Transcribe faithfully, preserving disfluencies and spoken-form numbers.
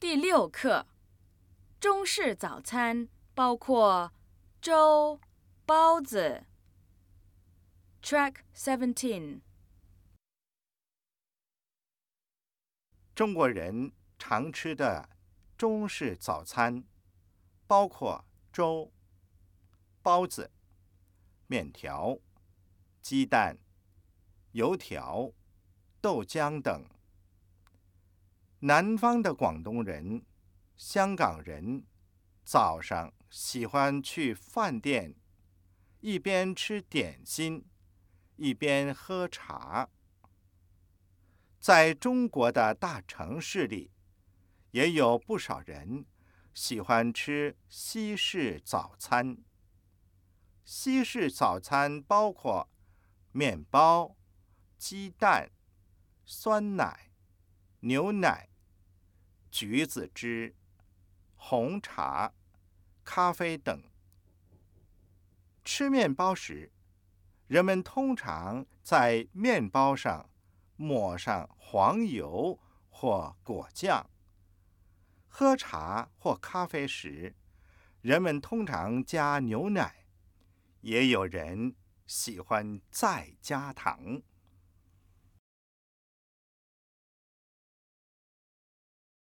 第六课，中式早餐包括粥、包子。Track seventeen。 中国人常吃的中式早餐包括粥、包子、面条、鸡蛋、油条、豆浆等。南方的广东人、香港人早上喜欢去饭店，一边吃点心，一边喝茶。在中国的大城市里，也有不少人喜欢吃西式早餐。西式早餐包括面包、鸡蛋、酸奶、牛奶、橘子汁、红茶、咖啡等。吃面包时，人们通常在面包上抹上黄油或果酱。喝茶或咖啡时，人们通常加牛奶，也有人喜欢再加糖。